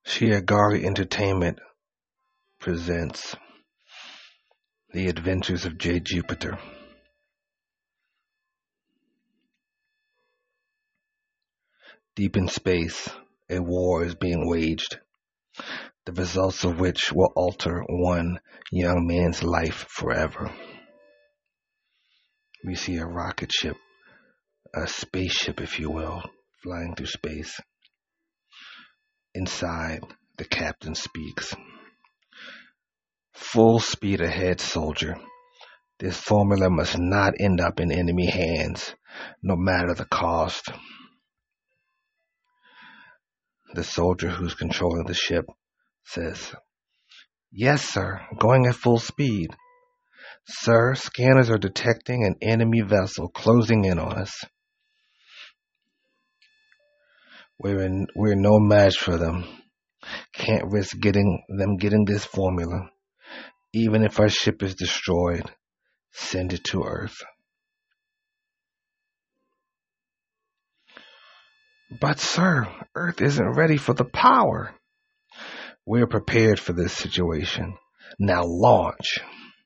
Shiagari Entertainment presents The Adventures of J. Jupiter. Deep in space, a war is being waged, the results of which will alter one young man's life forever. We see a rocket ship, a spaceship, if you will, flying through space. Inside, the captain speaks. Full speed ahead, soldier. This formula must not end up in enemy hands, no matter the cost. The soldier who's controlling the ship says, "Yes, sir, going at full speed. Sir, scanners are detecting an enemy vessel closing in on us. We're no match for them. Can't risk getting this formula. Even if our ship is destroyed, send it to Earth." "But sir, Earth isn't ready for the power." "We're prepared for this situation. Now launch."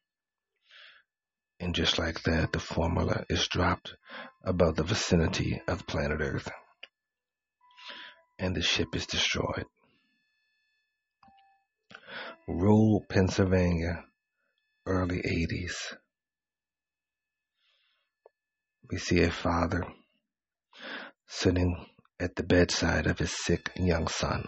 And just like that, the formula is dropped above the vicinity of planet Earth, and the ship is destroyed. Rule, Pennsylvania, early 80s. We see a father sitting at the bedside of his sick young son.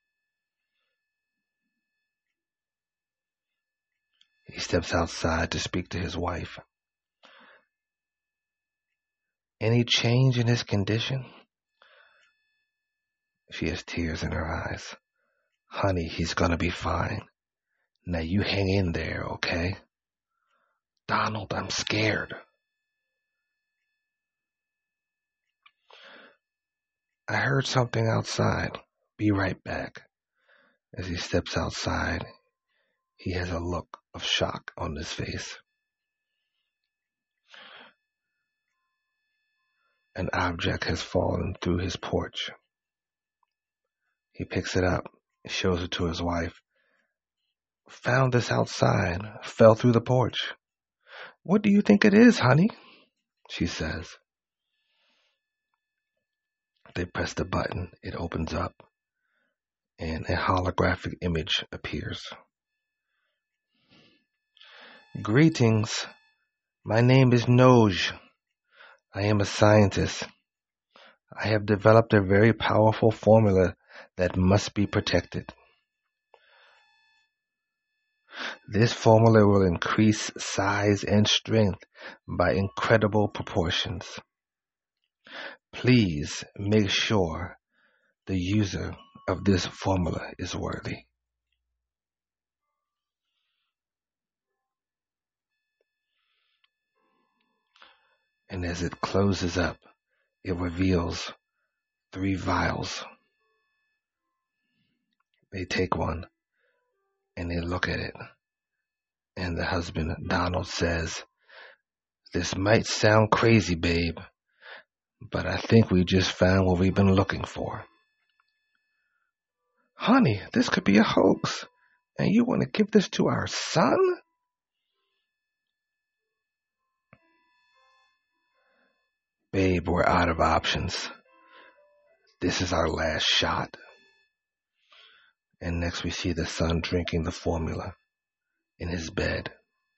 He steps outside to speak to his wife. "Any change in his condition?" She has tears in her eyes. "Honey, he's gonna be fine. Now you hang in there, okay?" "Donald, I'm scared." "I heard something outside. Be right back." As he steps outside, he has a look of shock on his face. An object has fallen through his porch. He picks it up, shows it to his wife. "Found this outside, fell through the porch." "What do you think it is, honey?" she says. They press the button, it opens up, and a holographic image appears. "Greetings. My name is Noj. I am a scientist. I have developed a very powerful formula that must be protected. This formula will increase size and strength by incredible proportions. Please make sure the user of this formula is worthy." And as it closes up, it reveals 3 vials. They take one and they look at it. And the husband, Donald, says, "This might sound crazy, babe, but I think we just found what we've been looking for." "Honey, this could be a hoax, and you want to give this to our son?" "Babe, we're out of options. This is our last shot." And next we see the son drinking the formula in his bed.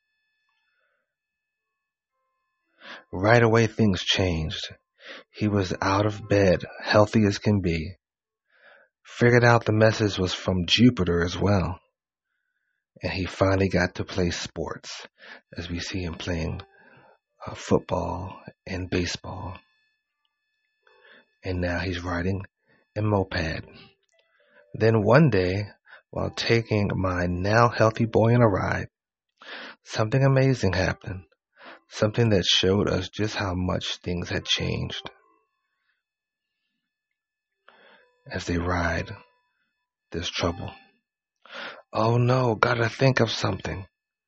Right away things changed. He was out of bed, healthy as can be. Figured out the message was from Jupiter as well. And he finally got to play sports, as we see him playing football and baseball. And now he's riding a moped. Then one day, while taking my now healthy boy on a ride, something amazing happened. Something that showed us just how much things had changed. As they ride, there's trouble. "Oh no, gotta think of something."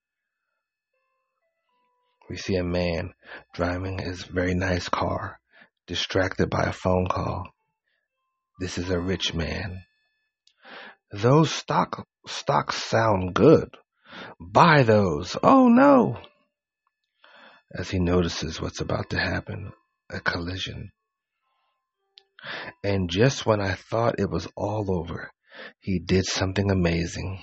We see a man driving his very nice car, distracted by a phone call. This is a rich man. Those stocks sound good. Buy those. Oh no. As he notices what's about to happen, a collision. And just when I thought it was all over, he did something amazing.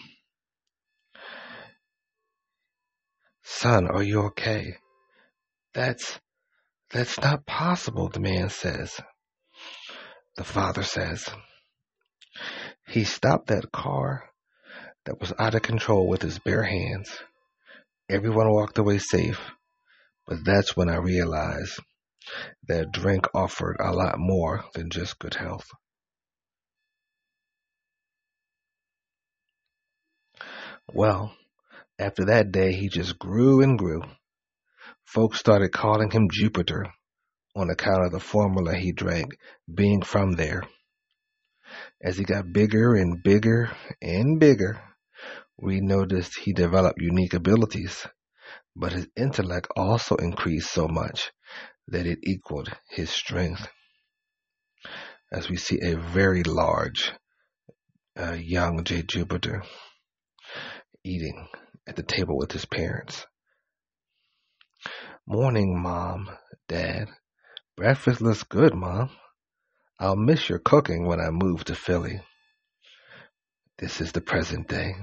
Son, are you okay? That's not possible, the man says. The father says. He stopped that car that was out of control with his bare hands. Everyone walked away safe, but that's when I realized that drink offered a lot more than just good health. Well, after that day, he just grew and grew. Folks started calling him Jupiter on account of the formula he drank being from there. As he got bigger and bigger and bigger, we noticed he developed unique abilities, but his intellect also increased so much that it equaled his strength. As we see a very large, young J. Jupiter eating at the table with his parents. Morning, Mom, Dad. Breakfast looks good, Mom. I'll miss your cooking when I move to Philly. This is the present day.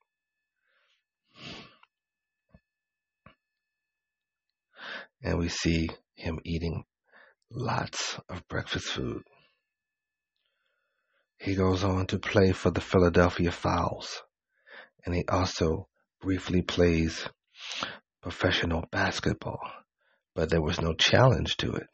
And we see him eating lots of breakfast food. He goes on to play for the Philadelphia Fowls, and he also briefly plays professional basketball, but there was no challenge to it.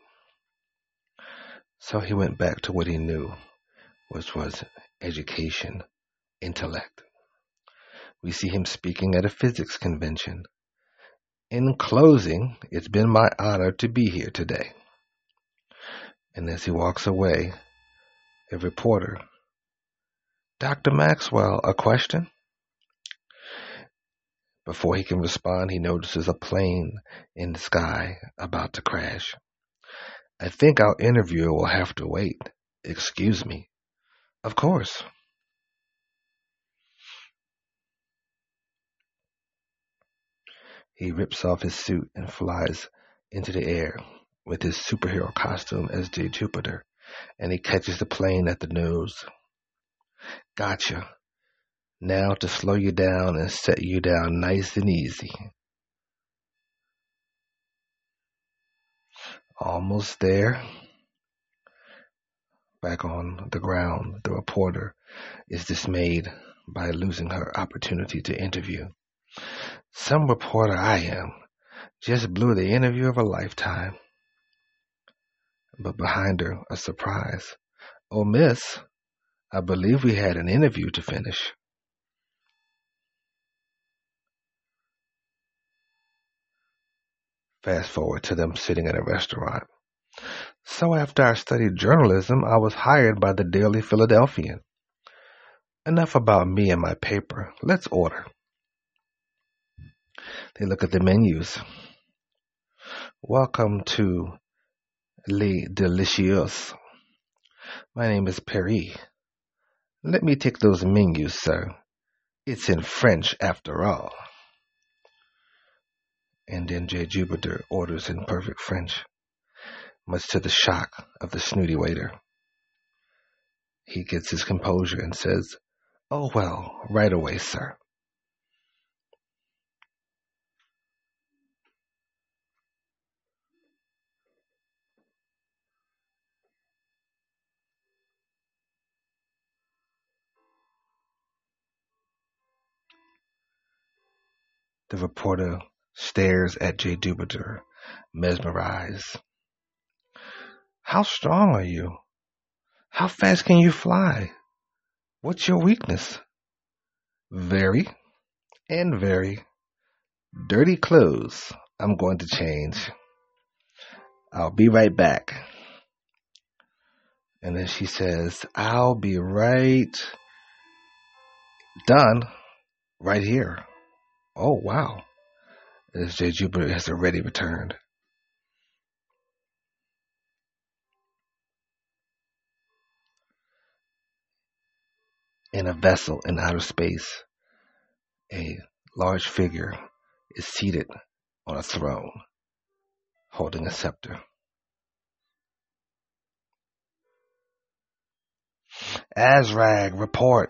So he went back to what he knew, which was education, intellect. We see him speaking at a physics convention. In closing, it's been my honor to be here today. And as he walks away, a reporter, Dr. Maxwell, a question? Before he can respond, he notices a plane in the sky about to crash. I think our interviewer will have to wait. Excuse me. Of course. He rips off his suit and flies into the air with his superhero costume as J. Jupiter, and he catches the plane at the nose. Gotcha. Now to slow you down and set you down nice and easy. Almost there. Back on the ground, the reporter is dismayed by losing her opportunity to interview. Some reporter I am just blew the interview of a lifetime. But behind her, a surprise. Oh, miss, I believe we had an interview to finish. Fast forward to them sitting in a restaurant. So after I studied journalism, I was hired by the Daily Philadelphian. Enough about me and my paper. Let's order. They look at the menus. Welcome to Les Delicieuses. My name is Perry. Let me take those menus, sir. It's in French after all. And then J. Jupiter orders in perfect French, much to the shock of the snooty waiter. He gets his composure and says, Oh well, right away, sir. The reporter stares at J. Jupiter, mesmerized. How strong are you? How fast can you fly? What's your weakness? Very and very. Dirty clothes. I'm going to change. I'll be right back. And then she says, I'll be right done right here. Oh, wow. As J. Jupiter has already returned. In a vessel in outer space, a large figure is seated on a throne, holding a scepter. Azrag, report.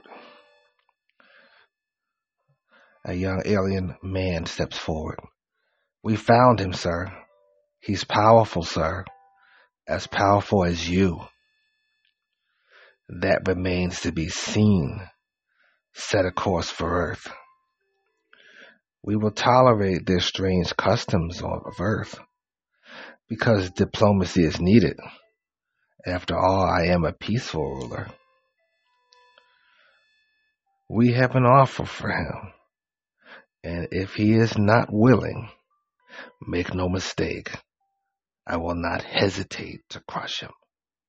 A young alien man steps forward. We found him, sir. He's powerful, sir. As powerful as you. That remains to be seen. Set a course for Earth. We will tolerate their strange customs of Earth because diplomacy is needed. After all, I am a peaceful ruler. We have an offer for him, and if he is not willing, make no mistake, I will not hesitate to crush him.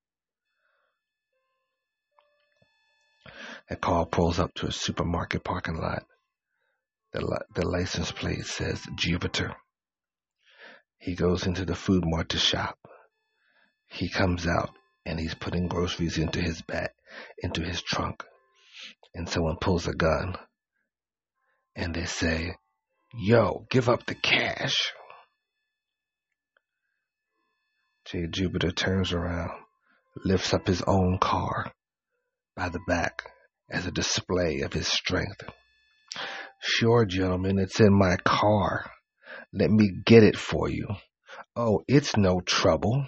A car pulls up to a supermarket parking lot. The license plate says Jupiter. He goes into the food mart to shop. He comes out and he's putting groceries into his bag, into his trunk. And someone pulls a gun. And they say, yo, give up the cash. J. Jupiter turns around, lifts up his own car by the back as a display of his strength. Sure, gentlemen, it's in my car. Let me get it for you. Oh, it's no trouble.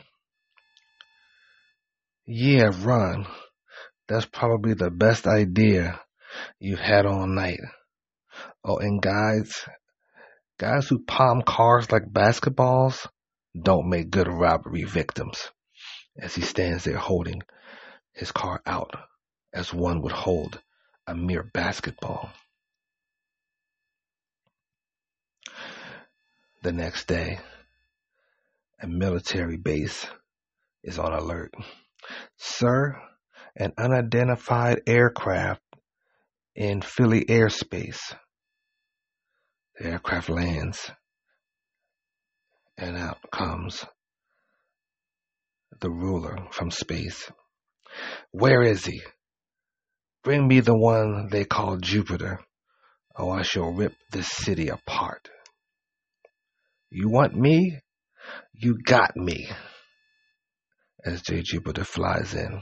Yeah, run. That's probably the best idea you've had all night. Oh, and guys who palm cars like basketballs don't make good robbery victims. As he stands there holding his car out as one would hold a mere basketball. The next day, a military base is on alert. Sir, an unidentified aircraft in Philly airspace. The aircraft lands, and out comes the ruler from space. Where is he? Bring me the one they call Jupiter, or I shall rip this city apart. You want me? You got me. As J. Jupiter flies in,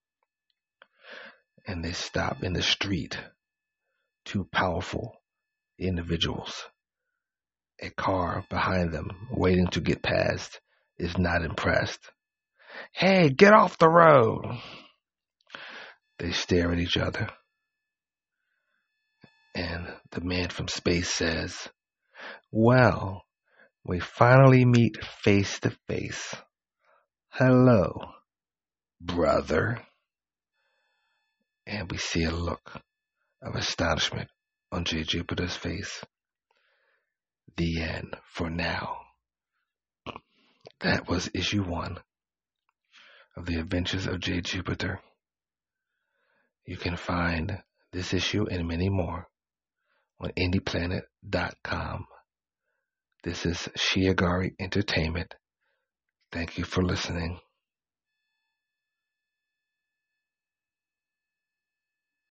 and they stop in the street. Two powerful individuals. A car behind them, waiting to get past, is not impressed. Hey, get off the road! They stare at each other. And the man from space says, well, we finally meet face to face. Hello, brother. And we see a look of astonishment on J. Jupiter's face. The end for now. That was issue 1 of the Adventures of J. Jupiter. You can find this issue and many more on IndiePlanet.com. This is Shiagari Entertainment. Thank you for listening.